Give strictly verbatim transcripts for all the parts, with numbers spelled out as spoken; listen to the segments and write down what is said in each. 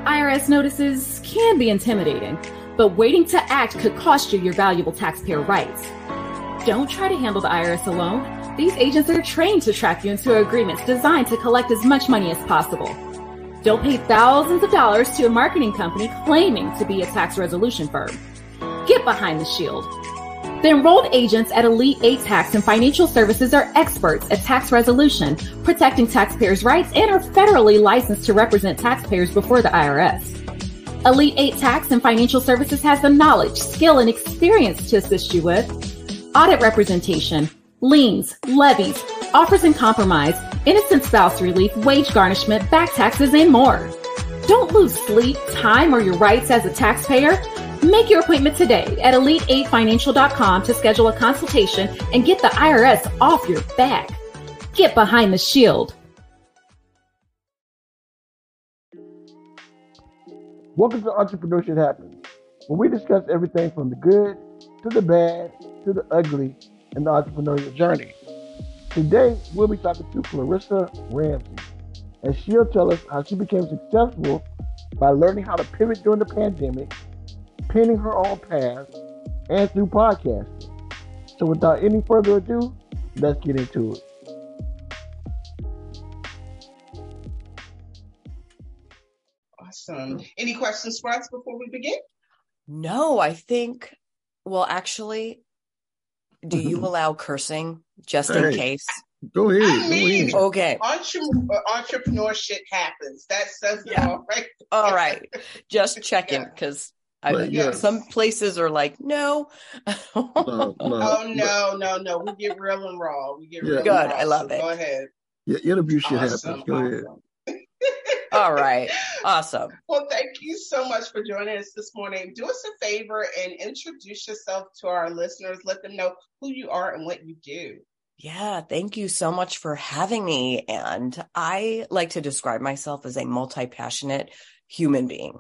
I R S notices can be intimidating, but waiting to act could cost you your valuable taxpayer rights. Don't try to handle the I R S alone. These agents are trained to track you into agreements designed to collect as much money as possible. Don't pay thousands of dollars to a marketing company claiming to be a tax resolution firm. Get behind the shield. The enrolled agents at Elite eight Tax and Financial Services are experts at tax resolution, protecting taxpayers' rights, and are federally licensed to represent taxpayers before the I R S. Elite eight Tax and Financial Services has the knowledge, skill, and experience to assist you with audit representation, liens, levies, offers and compromise, innocent spouse relief, wage garnishment, back taxes, and more. Don't lose sleep, time, or your rights as a taxpayer. Make your appointment today at elite eight financial dot com to schedule a consultation and get the I R S off your back. Get behind the shield. Welcome to Entrepreneurship Happens, where we discuss everything from the good to the bad to the ugly in the entrepreneurial journey. Today, we'll be talking to Clarissa Ramsey, and she'll tell us how she became successful by learning how to pivot during the pandemic, penning her own path, and through podcasting. So without any further ado, let's get into it. Awesome. Any questions for us before we begin? No, I think, well, actually, do you allow cursing just in Hey, case? Go ahead. I mean, go ahead. Okay. entre- entrepreneurship happens. That says it Yeah. all, right? All right. Just checking Yeah. because But yeah. some places are like, no. No, no, Oh, no, no, no. We get real and raw. We get Yeah. real Good. and raw. I love so it. Go ahead. Yeah, interview should Awesome. happen. Go ahead. Awesome. All right. Awesome. Well, thank you so much for joining us this morning. Do us a favor and introduce yourself to our listeners. Let them know who you are and what you do. Yeah, thank you so much for having me. And I like to describe myself as a multi-passionate human being.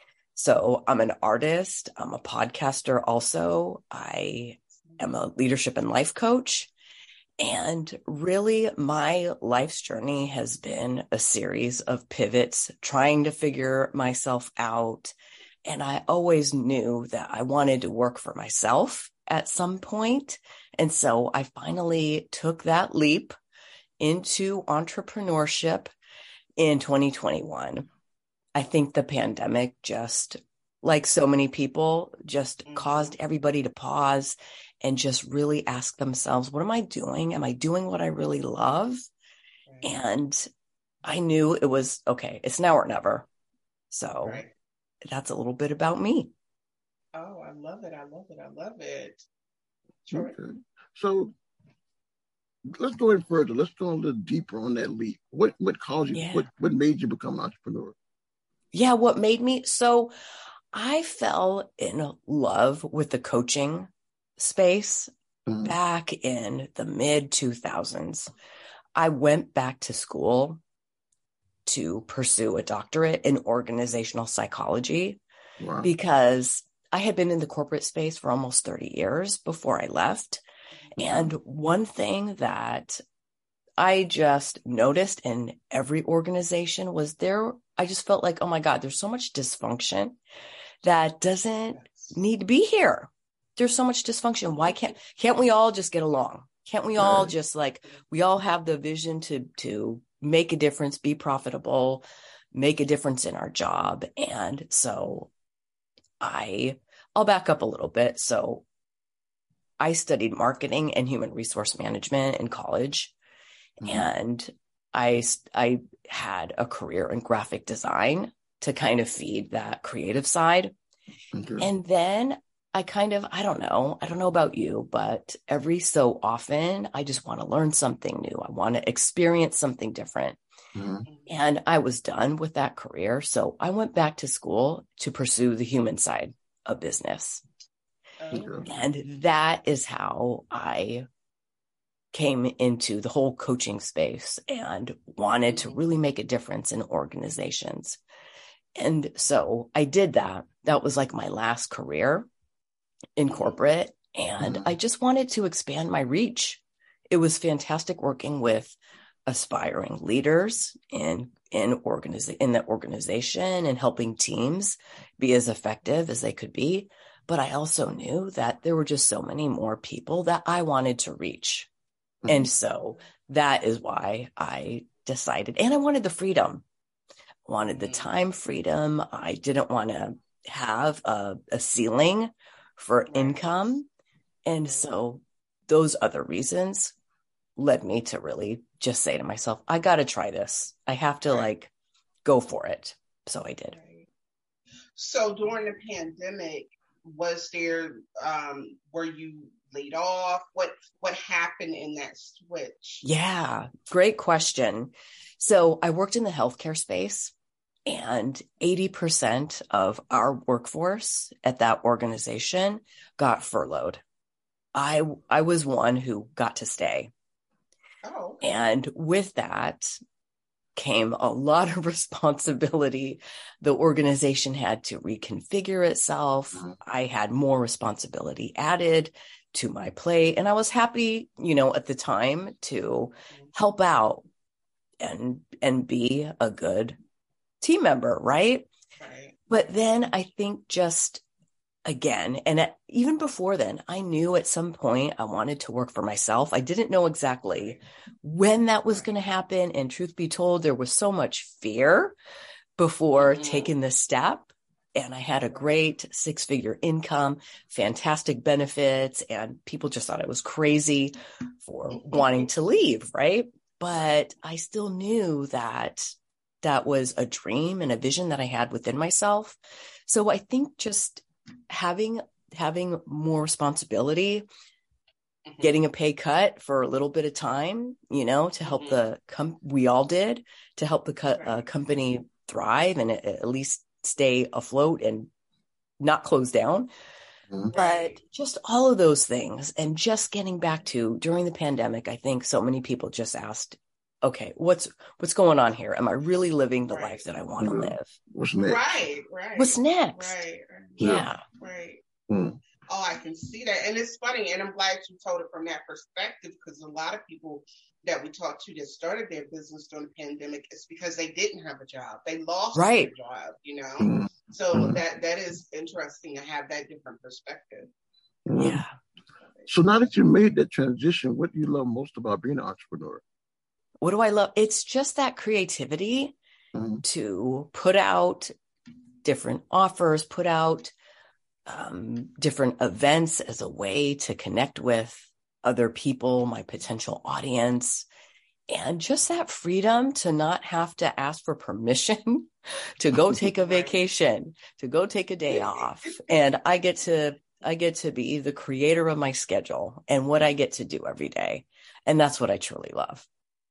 So I'm an artist. I'm a podcaster also. I am a leadership and life coach. And really, my life's journey has been a series of pivots, trying to figure myself out. And I always knew that I wanted to work for myself at some point. And so I finally took that leap into entrepreneurship in twenty twenty-one. I think the pandemic just, like so many people, just Mm-hmm. caused everybody to pause and just really ask themselves, what am I doing? Am I doing what I really love? Right. And I knew it was, okay, it's now or never. So Right. that's a little bit about me. Oh, I love it. I love it. I love it. Troy? Okay. So let's go in further. Let's go a little deeper on that leap. What what caused you? Yeah. What what made you become an entrepreneur? Yeah, what made me, so I fell in love with the coaching space Mhm. back in the mid two thousands. I went back to school to pursue a doctorate in organizational psychology Wow. because I had been in the corporate space for almost thirty years before I left. And one thing that I just noticed in every organization was there, I just felt like, oh my God, there's so much dysfunction that doesn't need to be here. There's so much dysfunction. Why can't, can't we all just get along? Can't we all Right. just like, we all have the vision to, to make a difference, be profitable, make a difference in our job. And so I, I'll back up a little bit. So I studied marketing and human resource management in college. Mhm. And I, I had a career in graphic design to kind of feed that creative side. Okay. And then I kind of, I don't know, I don't know about you, but every so often I just want to learn something new. I want to experience something different. Mhm. And I was done with that career. So I went back to school to pursue the human side of business. Oh, And that is how I came into the whole coaching space and wanted to really make a difference in organizations. And so I did that. That was like my last career in corporate. And Mhm. I just wanted to expand my reach. It was fantastic working with aspiring leaders in in organiz- in the organization and helping teams be as effective as they could be. But I also knew that there were just so many more people that I wanted to reach. Mm-hmm. And so that is why I decided, and I wanted the freedom, I wanted the time freedom. I didn't want to have a, a ceiling for income. And so those other reasons led me to really just say to myself, I got to try this. I have to like go for it. So I did. So during the pandemic, was there, um, were you laid off? What, what happened in that switch? Yeah, great question. So I worked in the healthcare space, and eighty percent of our workforce at that organization got furloughed. I, I was one who got to stay. Oh, okay. And with that came a lot of responsibility. The organization had to reconfigure itself. I had more responsibility added to my plate. And I was happy, you know, at the time to help out and, and be a good team member. Right. Right. But then I think just again, and at, even before then, I knew at some point I wanted to work for myself. I didn't know exactly when that was going to happen. And truth be told, there was so much fear before mm-hmm. taking this step. And I had a great six-figure income, fantastic benefits, and people just thought I was crazy for wanting to leave, right? But I still knew that that was a dream and a vision that I had within myself. So I think just having having more responsibility, mm-hmm. getting a pay cut for a little bit of time, you know, to help mm-hmm. the com- we all did to help the co- uh, company thrive and at least stay afloat and not close down. Mm-hmm. But just all of those things, and just getting back to during the pandemic, I think so many people just asked, okay, what's what's going on here? Am I really living the right. life that I want to mm-hmm. live? What's next? Right, right. What's next? Right. Yeah. Right. Mm. Oh, I can see that. And it's funny, and I'm glad you told it from that perspective, because a lot of people that we talked to that started their business during the pandemic, it's because they didn't have a job. They lost right. their job, you know? Mm. So mm. that that is interesting to have that different perspective. Mm. Yeah. So now that you made that transition, what do you love most about being an entrepreneur? What do I love? It's just that creativity mm-hmm. to put out different offers, put out um, different events as a way to connect with other people, my potential audience, and just that freedom to not have to ask for permission to go take a vacation, to go take a day off. And I get to, I get to be the creator of my schedule and what I get to do every day. And that's what I truly love.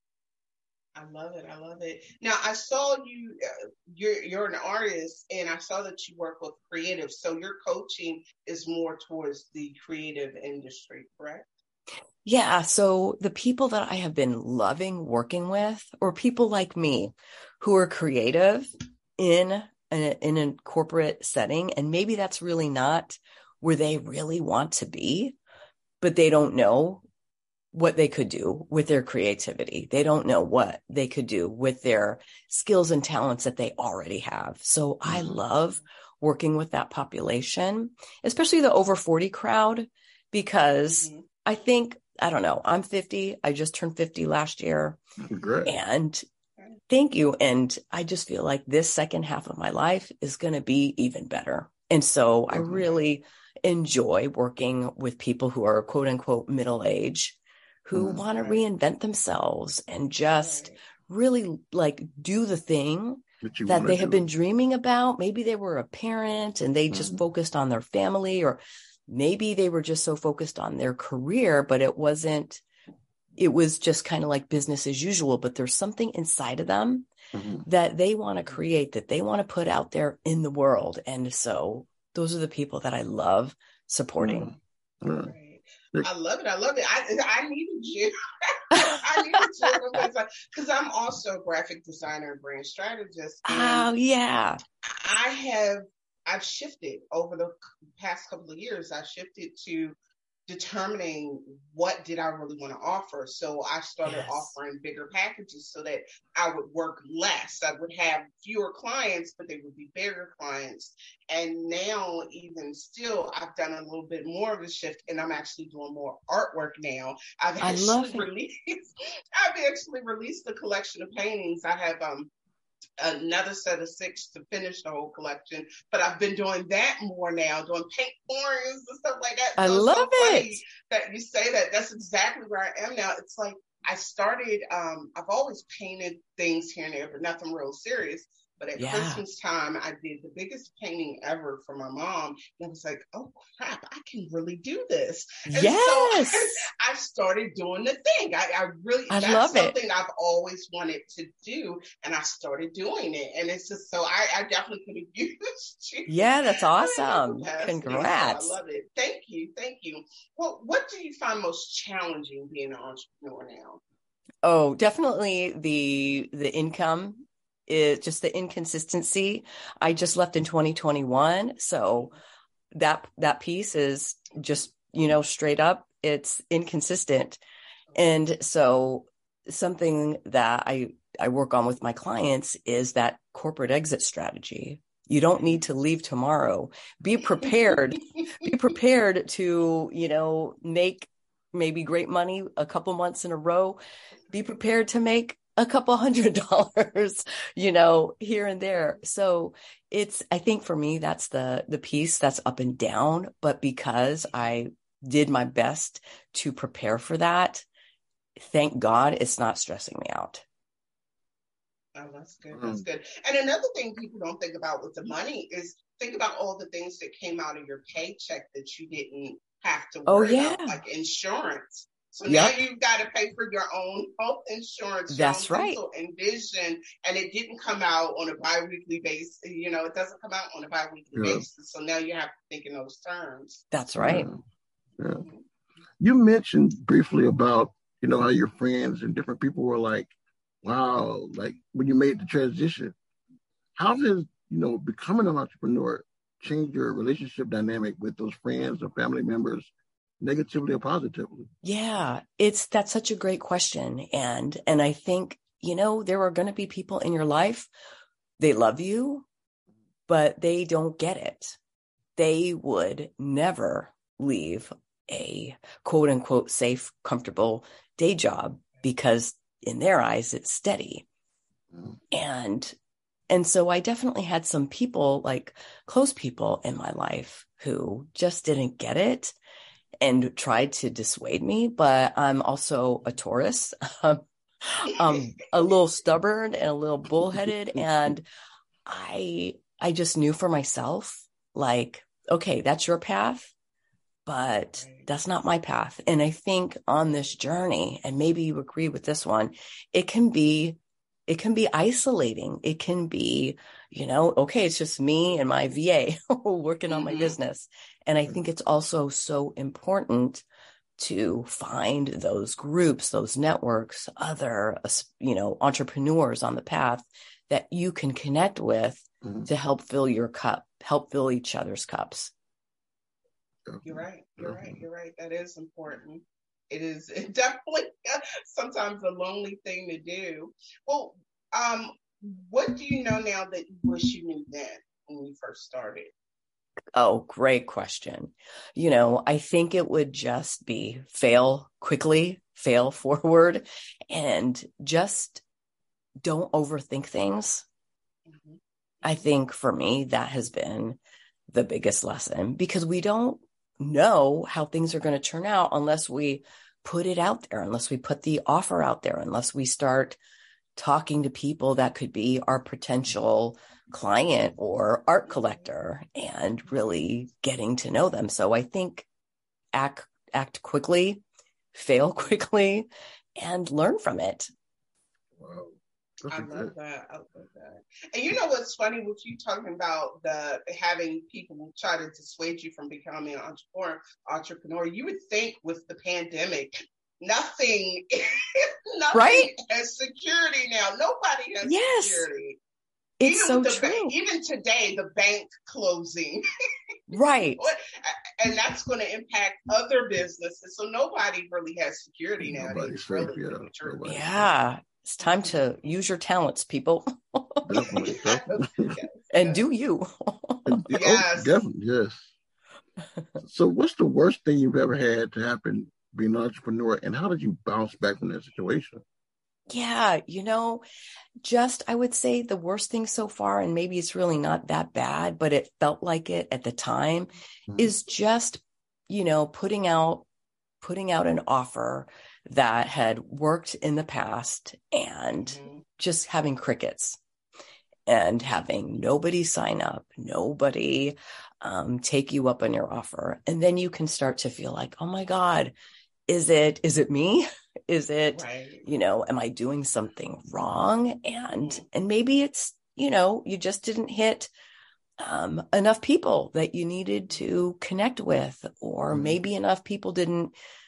I love it. I love it. Now, I saw you, uh, you're, you're an artist, and I saw that you work with creatives. So your coaching is more towards the creative industry, correct? Yeah. So the people that I have been loving working with, or people like me who are creative in a, in a corporate setting, and maybe that's really not where they really want to be, but they don't know what they could do with their creativity. They don't know what they could do with their skills and talents that they already have. So mm-hmm. I love working with that population, especially the over forty crowd, because mm-hmm. I think, I don't know, I'm fifty. I just turned fifty last year. Great. And thank you. And I just feel like this second half of my life is going to be even better. And so mm-hmm. I really enjoy working with people who are quote unquote middle age, who mm-hmm. want to reinvent themselves and just right. really like do the thing that, that they have been dreaming about. Maybe they were a parent and they mm-hmm. just focused on their family, or maybe they were just so focused on their career, but it wasn't, it was just kind of like business as usual, but there's something inside of them mm-hmm. that they want to create, that they want to put out there in the world. And so those are the people that I love supporting. Mm-hmm. I love it. I love it. I I needed you. I needed you because I'm also a graphic designer and brand strategist. Oh yeah. I have I've shifted over the past couple of years. I shifted to determining what did I really want to offer. So I started Yes. offering bigger packages so that I would work less. I would have fewer clients, but they would be bigger clients. And now, even still, I've done a little bit more of a shift, and I'm actually doing more artwork now. I've I love actually it. released I've actually released a collection of paintings. I have um another set of six to finish the whole collection, but I've been doing that more now, doing paint pourings and stuff like that. I So it's love so funny it. that you say that. That's exactly where I am now. It's like I started, um, I've always painted things here and there, but nothing real serious. But at Yeah. Christmas time, I did the biggest painting ever for my mom. And I was like, oh crap, I can really do this. And Yes. so I, I started doing the thing. I, I really, I that's love it. something I've always wanted to do. And I started doing it. And it's just so, I, I definitely could have used you. Yeah, that's awesome. Capacity, Congrats. So I love it. Thank you. Thank you. Well, what do you find most challenging being an entrepreneur now? Oh, definitely the the income is just the inconsistency. I just left in twenty twenty-one, so that that piece is just, you know, straight up, it's inconsistent. And so something that I I work on with my clients is that corporate exit strategy. You don't need to leave tomorrow. Be prepared. Be prepared to, you know, make maybe great money a couple months in a row. Be prepared to make a couple hundred dollars, you know, here and there. So it's, I think for me, that's the, the piece that's up and down, but because I did my best to prepare for that, thank God it's not stressing me out. Oh, that's good. That's good. And another thing people don't think about with the money is think about all the things that came out of your paycheck that you didn't have to worry Oh, yeah. about, like insurance. So Yep. now you've got to pay for your own health insurance, That's your own right. dental and vision, and it didn't come out on a biweekly basis. You know, it doesn't come out on a biweekly Yeah. basis. So now you have to think in those terms. That's right. Yeah. Yeah. You mentioned briefly about, you know, how your friends and different people were like, wow, like when you made the transition. How has, you know, becoming an entrepreneur changed your relationship dynamic with those friends or family members, negatively or positively? Yeah, it's, that's such a great question. And, and I think, you know, there are going to be people in your life, they love you, but they don't get it. They would never leave a quote unquote safe, comfortable day job because in their eyes, it's steady. Mm. And, and so I definitely had some people, like close people in my life, who just didn't get it and tried to dissuade me. But I'm also a Taurus. um, I'm a little stubborn and a little bullheaded. And I, I just knew for myself, like, okay, that's your path, but that's not my path. And I think on this journey, and maybe you agree with this one, it can be, it can be isolating. It can be, you know, okay, it's just me and my V A working on my mm-hmm. business. And I think it's also so important to find those groups, those networks, other, you know, entrepreneurs on the path that you can connect with mm-hmm. to help fill your cup, help fill each other's cups. You're right. You're right. You're right. That is important. It is definitely sometimes a lonely thing to do. Well, um, what do you know now that you wish you knew then when you first started? Oh, great question. You know, I think it would just be fail quickly, fail forward, and just don't overthink things. Mm-hmm. I think for me, that has been the biggest lesson because we don't know how things are going to turn out unless we put it out there, unless we put the offer out there, unless we start talking to people that could be our potential client or art collector and really getting to know them. So I think act, act quickly, fail quickly, and learn from it. Wow. I love that. I love that. And you know what's funny with you talking about the having people try to dissuade you from becoming an entrepreneur, entrepreneur, you would think with the pandemic, nothing, nothing right? has security now. Nobody has yes. security. It's even so the true. Ba- even today, the bank closing Right. And that's going to impact other businesses. So nobody really has security nowadays. Really, yeah. yeah. It's time to use your talents, people. Definitely. definitely. Yes. And Yes. do you. Yes. Oh, definitely. Yes. So what's the worst thing you've ever had to happen being an entrepreneur, and how did you bounce back from that situation? Yeah, you know, just I would say the worst thing so far, and maybe it's really not that bad, but it felt like it at the time, mm-hmm. is just, you know, putting out putting out an offer that had worked in the past and mm-hmm. just having crickets and having nobody sign up, nobody um, take you up on your offer. And then you can start to feel like, oh my God, is it, is it me? Is it, right. you know, am I doing something wrong? And, mm-hmm. and maybe it's, you know, you just didn't hit um, enough people that you needed to connect with, or mm-hmm. maybe enough people didn't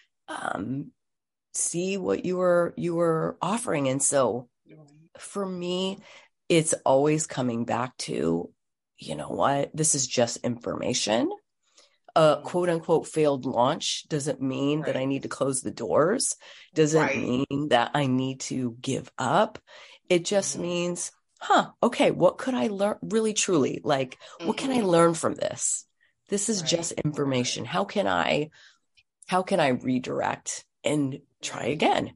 um, see what you were, you were offering. And so for me, it's always coming back to, you know what, this is just information. A quote unquote failed launch doesn't mean right. that I need to close the doors, doesn't right. mean that I need to give up. It just mm-hmm. means, huh, okay, what could I learn really truly? Like, mm-hmm. what can I learn from this? This is right. just information. How can I, how can I redirect and try again?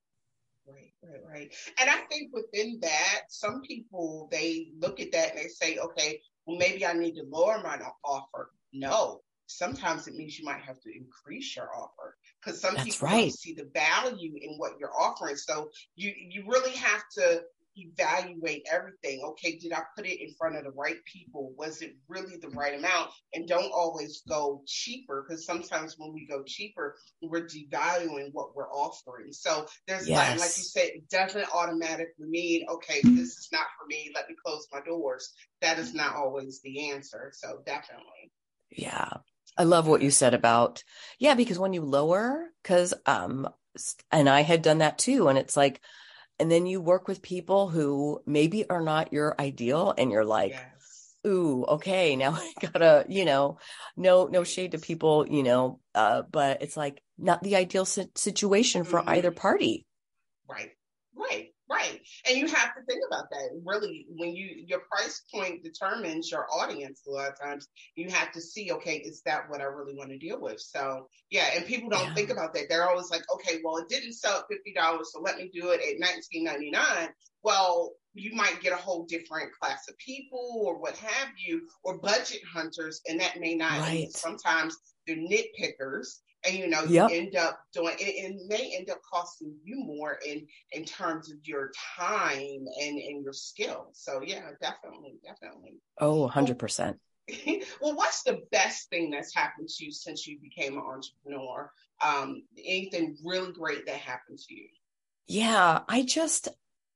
Right, right, right. And I think within that, some people, they look at that and they say, okay, well, maybe I need to lower my offer. No. Sometimes it means you might have to increase your offer, because some That's people right. don't see the value in what you're offering. So you, you really have to evaluate everything. Okay, did I put it in front of the right people? Was it really the right amount? And don't always go cheaper, because sometimes when we go cheaper, we're devaluing what we're offering. So there's yes. like, like you said, it doesn't automatically mean, okay, this is not for me, let me close my doors. That is not always the answer. So definitely. Yeah. I love what you said about, yeah, because when you lower, because, um, and I had done that too. And it's like, and then you work with people who maybe are not your ideal, and you're like, yes. ooh, okay, now I gotta, you know, no, no shade to people, you know, uh, but it's like not the ideal situation for mm-hmm. either party. Right, right. Right. And you have to think about that. Really, when you, your price point determines your audience a lot of times, you have to see, okay, is that what I really want to deal with? So, yeah, and people don't yeah. think about that. They're always like, okay, well, it didn't sell at fifty dollars, so let me do it at nineteen ninety-nine. Well, you might get a whole different class of people or what have you, or budget hunters, and that may not. Right. Sometimes they're nitpickers. And, you know, yep. you end up doing it, it may end up costing you more in, in terms of your time and, and your skill. So, yeah, definitely, definitely. Oh, one hundred percent. Well, what's the best thing that's happened to you since you became an entrepreneur? Um, anything really great that happened to you? Yeah, I just,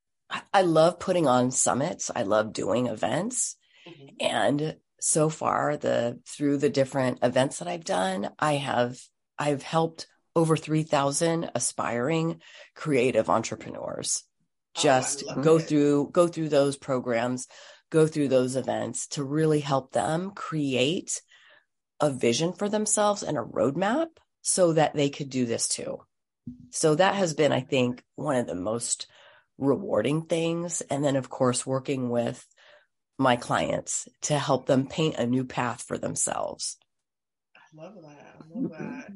I love putting on summits. I love doing events. Mm-hmm. And so far, the through the different events that I've done, I have I've helped over three thousand aspiring creative entrepreneurs just oh, go it. through, go through those programs, go through those events to really help them create a vision for themselves and a roadmap so that they could do this too. So that has been, I think, one of the most rewarding things. And then, of course, working with my clients to help them paint a new path for themselves. I love that. I love that.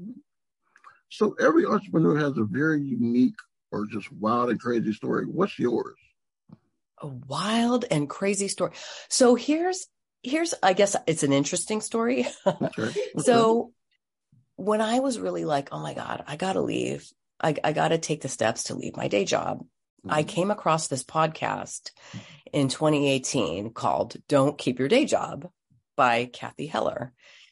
So every entrepreneur has a very unique or just wild and crazy story. What's yours? A wild and crazy story. So here's, here's, I guess it's an interesting story. Okay. Okay. So when I was really like, oh my God, I got to leave. I, I got to take the steps to leave my day job. Mm-hmm. I came across this podcast in twenty eighteen called Don't Keep Your Day Job by Cathy Heller.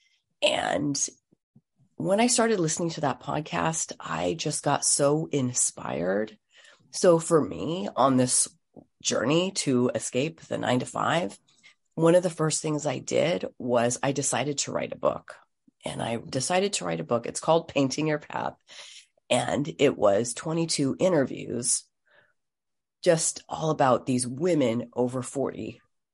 And when I started listening to that podcast, I just got so inspired. So for me on this journey to escape the nine to five, one of the first things I did was I decided to write a book. And I decided to write a book. It's called Painting Your Path. And it was twenty-two interviews, just all about these women over forty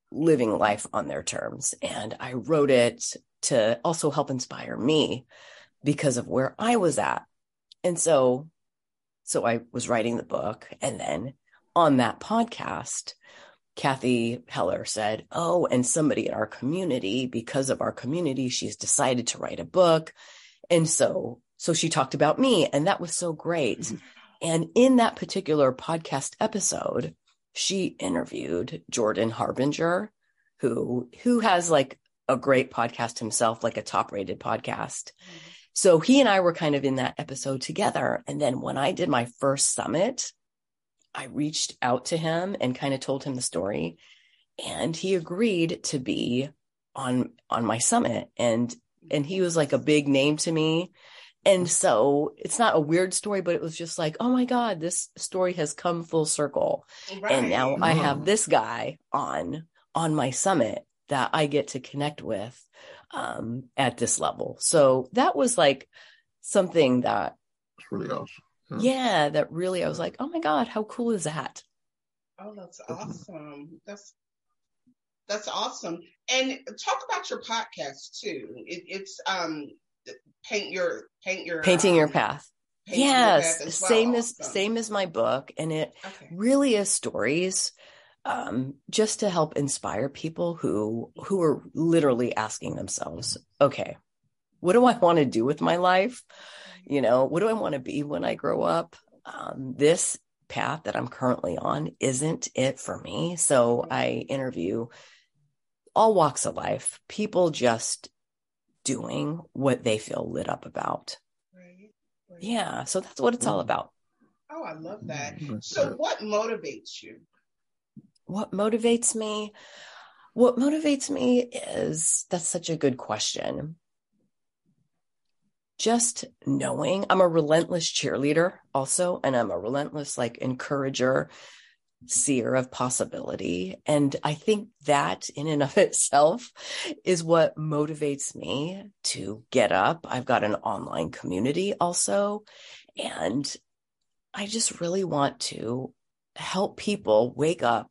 living life on their terms. And I wrote it to also help inspire me because of where I was at. And so, so I was writing the book, and then on that podcast, Kathy Heller said, oh, and somebody in our community, because of our community, she's decided to write a book. And so, so she talked about me, and that was so great. Mm-hmm. And in that particular podcast episode, she interviewed Jordan Harbinger, who, who has like a great podcast himself, like a top rated podcast. Mm-hmm. So he and I were kind of in that episode together. And then when I did my first summit, I reached out to him and kind of told him the story, and he agreed to be on, on my summit. And, and he was like a big name to me. And so it's not a weird story, but it was just like, oh my God, this story has come full circle. Right. And now I have this guy on, on my summit that I get to connect with um, at this level. So that was like something that it's really awesome. Huh? Yeah, that really, I was like, oh my God, how cool is that? Oh, that's awesome. That's, that's awesome. And talk about your podcast too. It, it's, um, paint your, paint your, painting um, your path. Painting yes. Your path as well. Same as, awesome. same as my book. And it okay. really is stories, um, just to help inspire people who, who are literally asking themselves, okay, what do I want to do with my life? You know, what do I want to be when I grow up? Um, this path that I'm currently on isn't it for me. So I interview all walks of life, people just doing what they feel lit up about. Right. Right. Yeah. So that's what it's all about. Oh, I love that. So what motivates you? What motivates me? What motivates me is, that's such a good question. Just knowing I'm a relentless cheerleader also, and I'm a relentless like encourager, seer of possibility. And I think that in and of itself is what motivates me to get up. I've got an online community also, and I just really want to help people wake up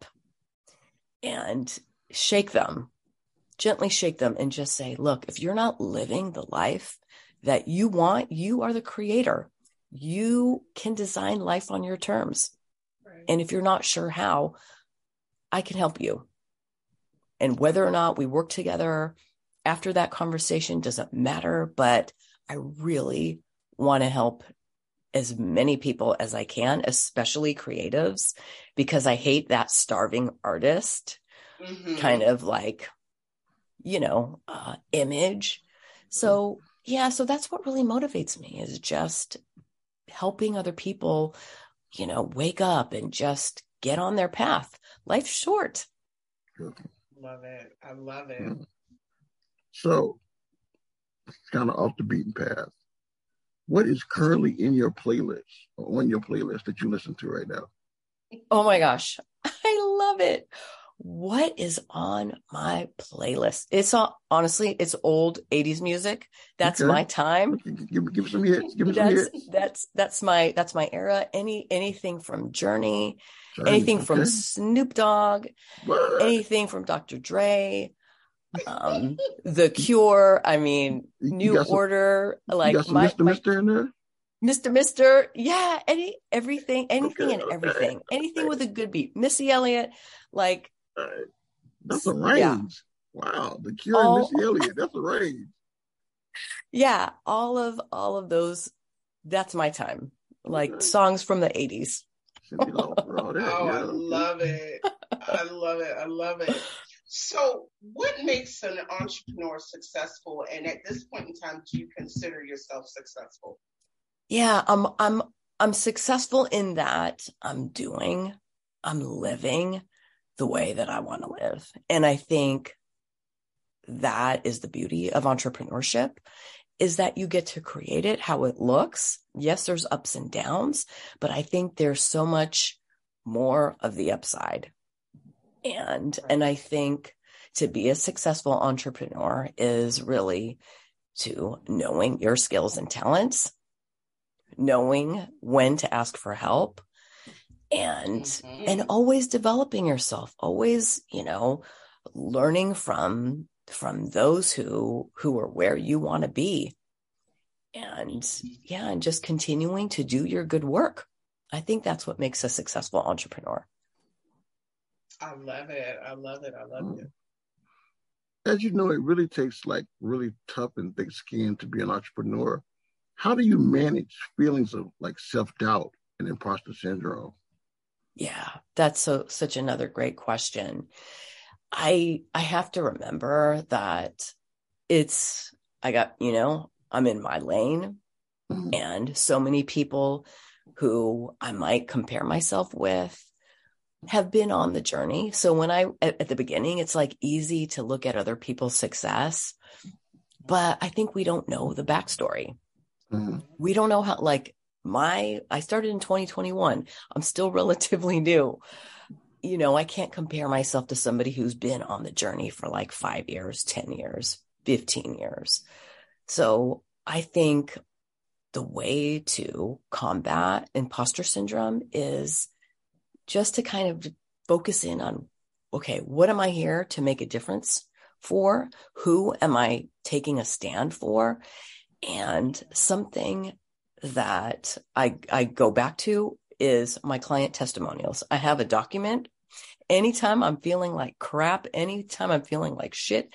and shake them, gently shake them, and just say, look, if you're not living the life that you want, you are the creator. You can design life on your terms. Right. And if you're not sure how, I can help you. And whether or not we work together after that conversation doesn't matter, but I really want to help as many people as I can, especially creatives, because I hate that starving artist mm-hmm. kind of like, you know, uh, image. So yeah, so that's what really motivates me, is just helping other people, you know, wake up and just get on their path. Life's short. Love it. I love it. So, kind of off the beaten path, what is currently in your playlist, or on your playlist that you listen to right now? Oh my gosh, I love it. What is on my playlist? It's all, honestly, it's old eighties music. That's okay. My time. Okay. Give, give me some hits. Give me that's, some hits. That's, that's my, that's my era. Any, anything from Journey, Journey anything okay. from Snoop Dogg, what? Anything from Doctor Dre, um, The Cure. I mean, New some, Order. Like you got some my, Mister my, Mister in there? Mister Mister Yeah. Any, everything, anything okay, and okay. everything, anything okay. with a good beat. Missy Elliott, like, Uh, that's a range. Yeah. Wow. The Cure all, and Missy Elliott. That's a range. Yeah. All of, all of those. That's my time. Like okay. songs from the eighties. oh, yeah. I love it. I love it. I love it. So what makes an entrepreneur successful? And at this point in time, do you consider yourself successful? Yeah, I'm, I'm, I'm successful in that I'm doing, I'm living the way that I want to live. And I think that is the beauty of entrepreneurship, is that you get to create it how it looks. Yes, there's ups and downs, but I think there's so much more of the upside. And, and I think to be a successful entrepreneur is really to knowing your skills and talents, knowing when to ask for help, and, mm-hmm. and always developing yourself, always, you know, learning from, from those who, who are where you want to be. And yeah, and just continuing to do your good work. I think that's what makes a successful entrepreneur. I love it. I love it. I love it. As you know, it really takes like really tough and thick skin to be an entrepreneur. How do you manage feelings of like self-doubt and imposter syndrome? Yeah, that's so such another great question. I I have to remember that it's, I got, you know, I'm in my lane, mm-hmm. and so many people who I might compare myself with have been on the journey. So when I, at, at the beginning, it's like easy to look at other people's success, but I think we don't know the backstory. Mm-hmm. We don't know how, like my, I started in twenty twenty-one. I'm still relatively new. You know, I can't compare myself to somebody who's been on the journey for like five years, ten years, fifteen years. So I think the way to combat imposter syndrome is just to kind of focus in on, okay, what am I here to make a difference for? Who am I taking a stand for? And something that I, I go back to is my client testimonials. I have a document. Anytime I'm feeling like crap, anytime I'm feeling like shit,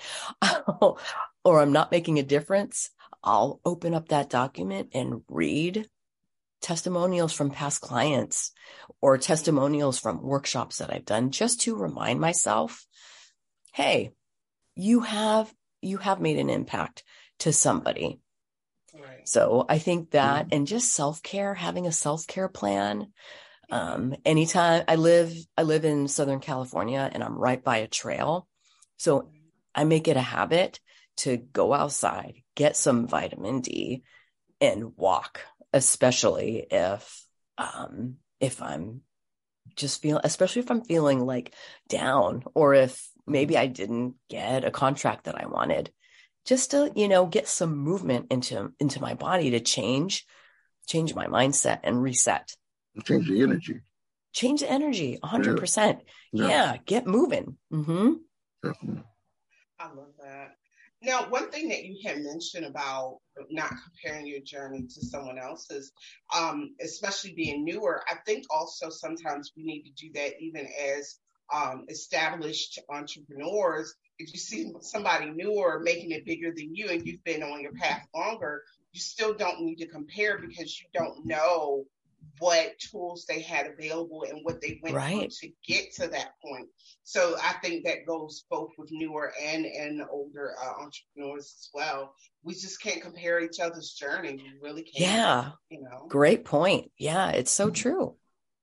or I'm not making a difference, I'll open up that document and read testimonials from past clients or testimonials from workshops that I've done, just to remind myself, hey, you have, you have made an impact to somebody. Right. So I think that, mm-hmm. and just self-care, having a self-care plan. Um, anytime I live, I live in Southern California and I'm right by a trail. So I make it a habit to go outside, get some vitamin D and walk, especially if, um, if I'm just feeling, especially if I'm feeling like down, or if maybe I didn't get a contract that I wanted, just to, you know, get some movement into, into my body to change, change my mindset and reset. Change the energy. Change the energy, one hundred percent. Yeah, yeah, get moving. Mm-hmm. Definitely. I love that. Now, one thing that you had mentioned about not comparing your journey to someone else's, um, especially being newer, I think also sometimes we need to do that even as um, established entrepreneurs. If you see somebody newer making it bigger than you and you've been on your path longer, you still don't need to compare, because you don't know what tools they had available and what they went right. through to get to that point. So I think that goes both with newer and, and older uh, entrepreneurs as well. We just can't compare each other's journey. We really can't. Yeah. You know, great point. Yeah, it's so true.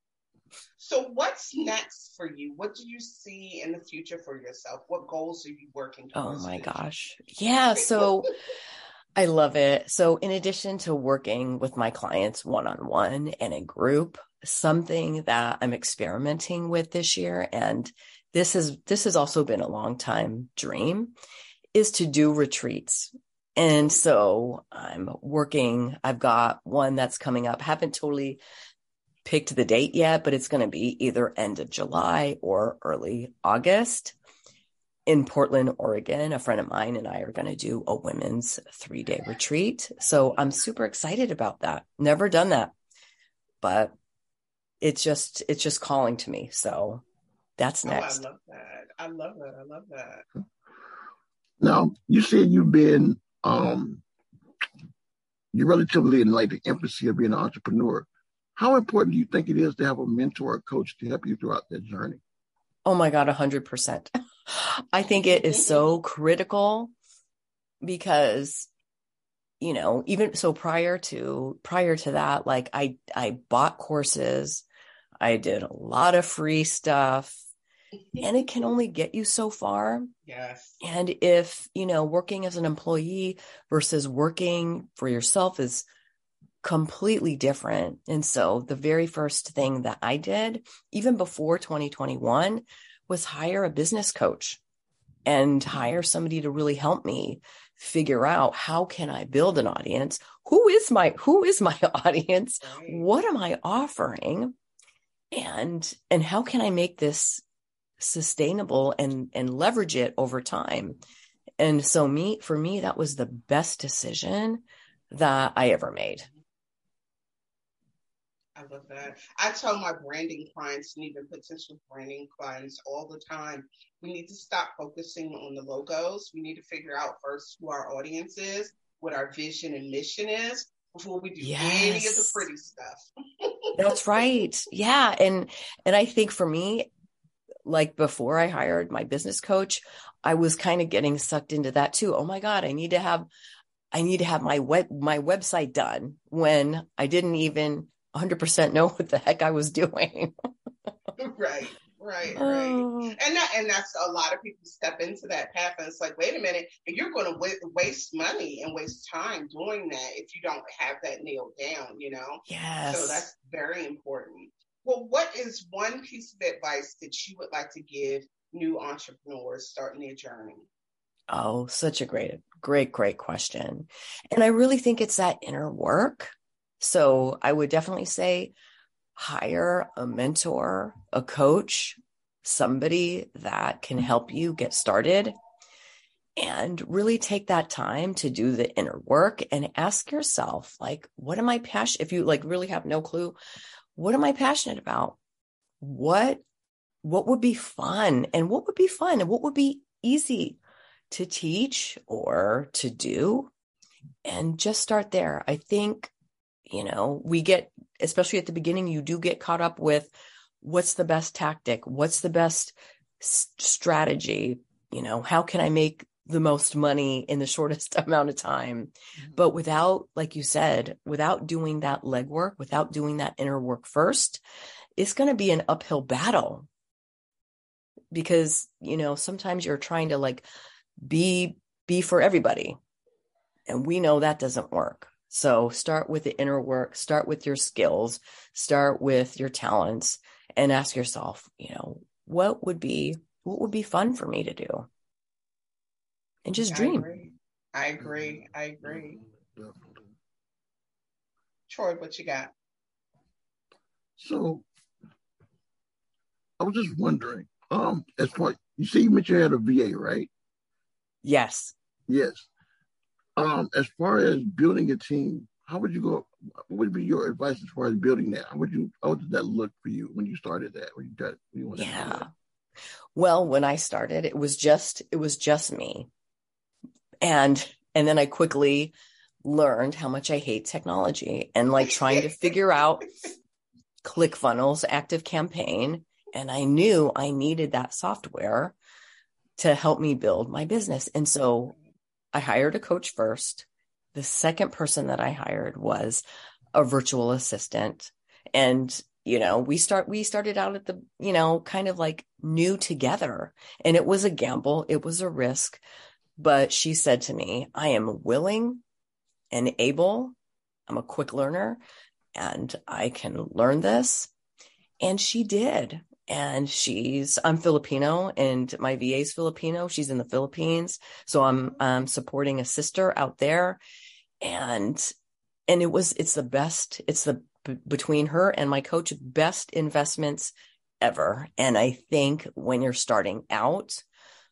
So what's next for you? What do you see in the future for yourself? What goals are you working towards? Oh my gosh. Yeah. So I love it. So in addition to working with my clients one-on-one and in group, something that I'm experimenting with this year, and this is, this has also been a long time dream, is to do retreats. And so I'm working, I've got one that's coming up. Haven't totally picked the date yet, but it's going to be either end of July or early August. In Portland, Oregon. A friend of mine and I are going to do a women's three-day retreat. So I'm super excited about that. Never done that, but it's just, it's just calling to me. So that's next. Oh, I love that. I love that. I love that. Now, you said you've been, um, you're relatively in like the infancy of being an entrepreneur. How important do you think it is to have a mentor or coach to help you throughout that journey? Oh my God, a hundred percent. I think it is so critical, because, you know, even so prior to, prior to that, like I, I bought courses, I did a lot of free stuff, and it can only get you so far. Yes. And if, you know, working as an employee versus working for yourself is completely different. And so the very first thing that I did, even before twenty twenty-one, was hire a business coach and hire somebody to really help me figure out, how can I build an audience? Who is my, who is my audience? Right. What am I offering? And, and how can I make this sustainable and, and leverage it over time. And so me, for me, that was the best decision that I ever made. I love that. I tell my branding clients and even potential branding clients all the time, we need to stop focusing on the logos. We need to figure out first who our audience is, what our vision and mission is, before we do Yes. any of the pretty stuff. That's right. Yeah. And, and I think for me, like before I hired my business coach, I was kind of getting sucked into that too. Oh my God, I need to have, I need to have my web, my website done, when I didn't even one hundred percent know what the heck I was doing. Right, right, Oh. right. And that, and that's a lot of people step into that path, and it's like, wait a minute, you're going to w- waste money and waste time doing that if you don't have that nailed down, you know? Yes. So that's very important. Well, what is one piece of advice that you would like to give new entrepreneurs starting their journey? Oh, such a great, great, great question. And I really think it's that inner work. So I would definitely say hire a mentor, a coach, somebody that can help you get started, and really take that time to do the inner work and ask yourself, like, what am I passionate? If you like really have no clue, what am I passionate about? What, what would be fun, and what would be fun and what would be easy to teach or to do, and just start there. I think, you know, we get, especially at the beginning, you do get caught up with what's the best tactic? What's the best s- strategy? You know, how can I make the most money in the shortest amount of time? Mm-hmm. But without, like you said, without doing that legwork, without doing that inner work first, it's going to be an uphill battle, because, you know, sometimes you're trying to like be, be for everybody. And we know that doesn't work. So start with the inner work, start with your skills, start with your talents, and ask yourself, you know, what would be, what would be fun for me to do? And just dream. I agree. I agree. I agree. Troy, what you got? So I was just wondering, um, as far, you see, you mentioned you had a V A, right? Yes. Yes. Um, as far as building a team, how would you go? What would be your advice as far as building that? How would you? How did that look for you when you started that? When you got, when you wanted yeah. to do that? Well, when I started, it was just it was just me, and and then I quickly learned how much I hate technology and like trying to figure out ClickFunnels, ActiveCampaign, and I knew I needed that software to help me build my business, and so I hired a coach first. The second person that I hired was a virtual assistant. And, you know, we start, we started out at the, you know, kind of like new together, and it was a gamble. It was a risk, but she said to me, I am willing and able. I'm a quick learner and I can learn this. And she did. And she's, I'm Filipino and my V A is Filipino. She's in the Philippines. So I'm, um, supporting a sister out there. And, and it was, it's the best, it's the, b- between her and my coach, best investments ever. And I think when you're starting out,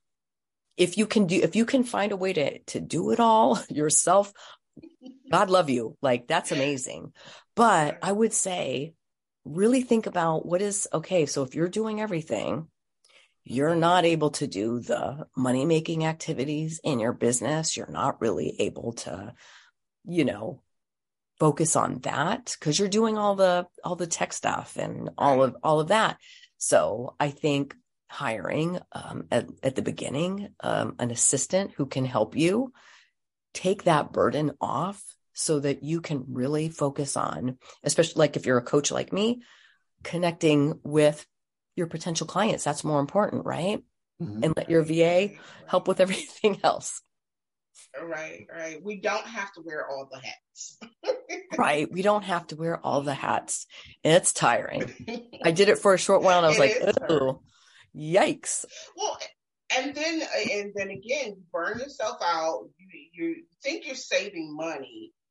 if you can do, if you can find a way to, to do it all yourself, God love you. Like, that's amazing. But I would say, really think about what is, okay, so if you're doing everything, you're not able to do the money-making activities in your business. You're not really able to, you know, focus on that because you're doing all the, all the tech stuff and all of, all of that. So I think hiring um, at, at the beginning, um, an assistant who can help you take that burden off, so that you can really focus on, especially like if you're a coach like me, connecting with your potential clients. That's more important, right? Mm-hmm. And let your V A right, right. help with everything else. Right, right. We don't have to wear all the hats. Right. We don't have to wear all the hats. And it's tiring. I did it for a short while and I was it like, oh, yikes. Well, and then, and then again, you burn yourself out. You, you think you're saving money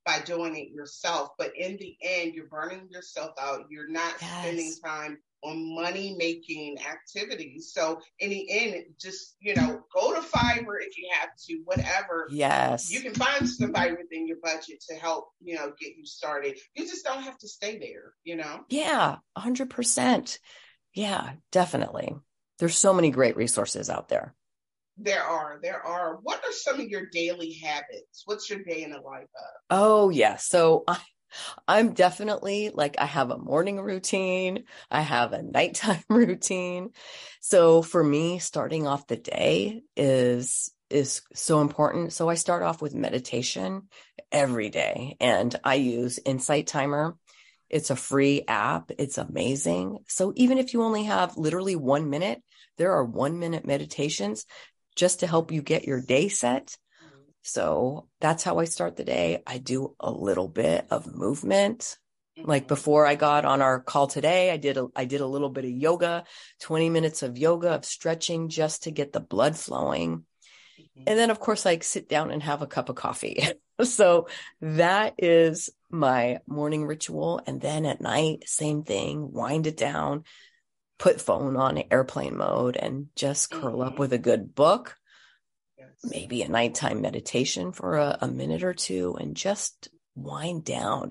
by doing it yourself. But in the end, you're burning yourself out. You're not Yes. spending time on money making activities. So in the end, just, you know, go to Fiverr if you have to, whatever. Yes. You can find somebody within your budget to help, you know, get you started. You just don't have to stay there, you know? Yeah, one hundred percent. Yeah, definitely. There's so many great resources out there. There are, there are. What are some of your daily habits? What's your day in the life of? Oh, yeah. So I, I'm definitely like, I have a morning routine. I have a nighttime routine. So for me, starting off the day is, is so important. So I start off with meditation every day, and I use Insight Timer. It's a free app. It's amazing. So even if you only have literally one minute, there are one minute meditations just to help you get your day set. So that's how I start the day. I do a little bit of movement. Like before I got on our call today, I did a, I did a little bit of yoga, twenty minutes of yoga, of stretching, just to get the blood flowing. And then of course, I sit down and have a cup of coffee. So that is my morning ritual. And then at night, same thing, wind it down, put phone on airplane mode, and just curl up with a good book. Maybe a nighttime meditation for a, a minute or two, and just wind down.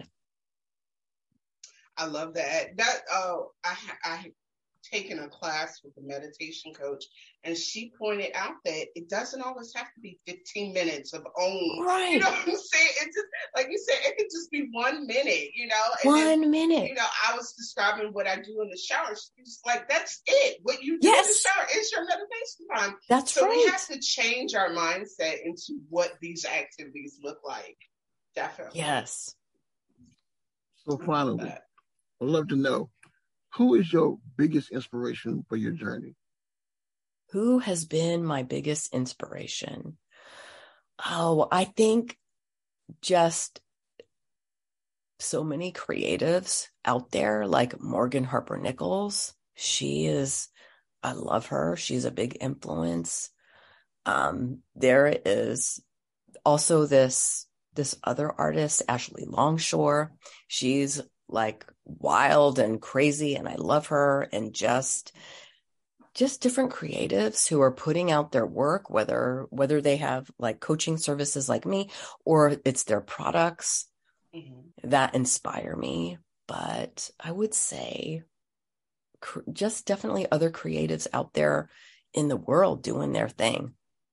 I love that. That uh, I I taken a class with a meditation coach, and she pointed out that it doesn't always have to be fifteen minutes of own. Right. You know what I'm saying? It just, like you said, it could just be one minute, you know? And One then, minute. You know, I was describing what I do in the shower. She's like, that's it. What you do Yes. in the shower is your meditation time. That's so right. we have to change our mindset into what these activities look like. Definitely. Yes. So finally, I'd love to know, who is your biggest inspiration for your journey? Who has been my biggest inspiration? Oh, I think just so many creatives out there, like Morgan Harper Nichols. She is, I love her. She's a big influence. Um, there is also this, this other artist, Ashley Longshore. She's like wild and crazy, and I love her. And just, just different creatives who are putting out their work, whether, whether they have like coaching services like me, or it's their products mm-hmm. that inspire me. But I would say cr- just definitely other creatives out there in the world doing their thing.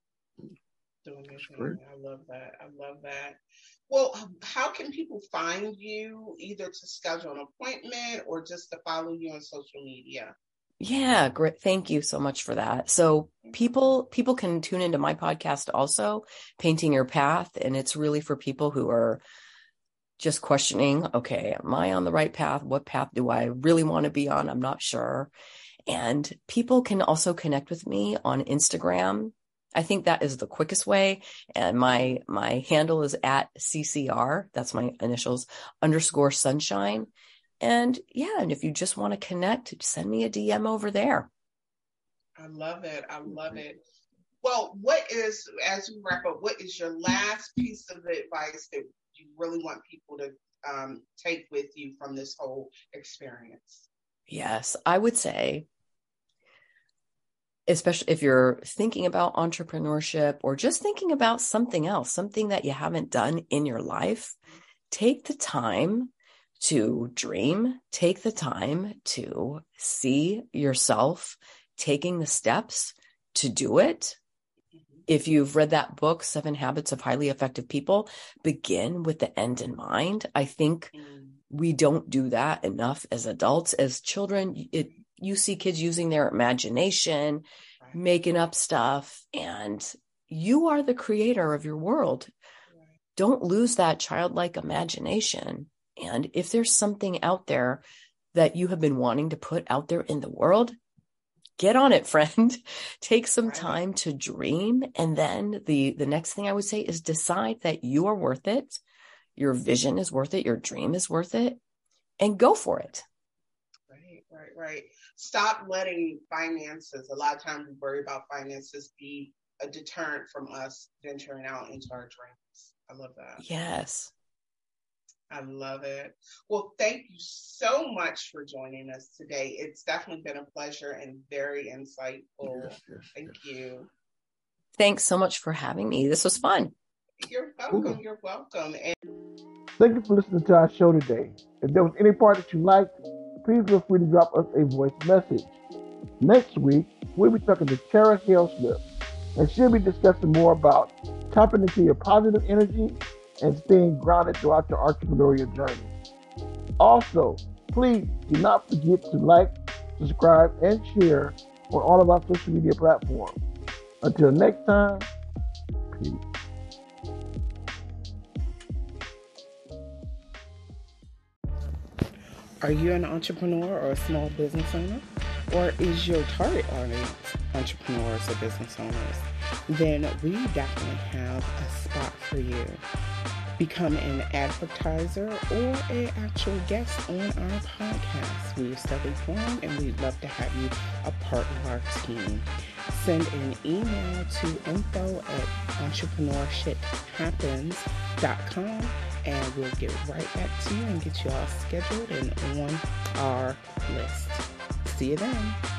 Doing their thing. I love that. I love that. Well, how can people find you, either to schedule an appointment or just to follow you on social media? Yeah, great. Thank you so much for that. So people, people can tune into my podcast also, Painting Your Path. And it's really for people who are just questioning, okay, am I on the right path? What path do I really want to be on? I'm not sure. And people can also connect with me on Instagram. I think that is the quickest way. And my, my handle is at C C R. That's my initials, underscore sunshine. And yeah, and if you just want to connect, send me a D M over there. I love it. I love it. Well, what is, as we wrap up, what is your last piece of advice that you really want people to um, take with you from this whole experience? Yes, I would say, especially if you're thinking about entrepreneurship or just thinking about something else, something that you haven't done in your life, take the time to dream, take the time to see yourself taking the steps to do it. If you've read that book, Seven Habits of Highly Effective People, begin with the end in mind. I think we don't do that enough as adults. As children, it, you see kids using their imagination, making up stuff, and you are the creator of your world. Don't lose that childlike imagination. And if there's something out there that you have been wanting to put out there in the world, get on it, friend. Take some time to dream. And then the, the next thing I would say is decide that you are worth it. Your vision is worth it. Your dream is worth it. And go for it. Right, right, right. Stop letting finances, a lot of times we worry about finances, be a deterrent from us venturing out into our dreams. I love that. Yes. I love it. Well, thank you so much for joining us today. It's definitely been a pleasure and very insightful. Yes, yes, thank yes. you. Thanks so much for having me. This was fun. You're welcome. Cool. You're welcome. And Thank you for listening to our show today. If there was any part that you liked, please feel free to drop us a voice message. Next week, we'll be talking to Tara Hillslip, and she'll be discussing more about tapping into your positive energy and staying grounded throughout your entrepreneurial journey. Also, please do not forget to like, subscribe, and share on all of our social media platforms. Until next time, peace. Are you an entrepreneur or a small business owner? Or is your target audience entrepreneurs or business owners? Then we definitely have a spot for you. Become an advertiser or an actual guest on our podcast. We are steadily growing and we'd love to have you a part of our team. Send an email to info at entrepreneurship happens dot com and we'll get right back to you and get you all scheduled and on our list. See you then.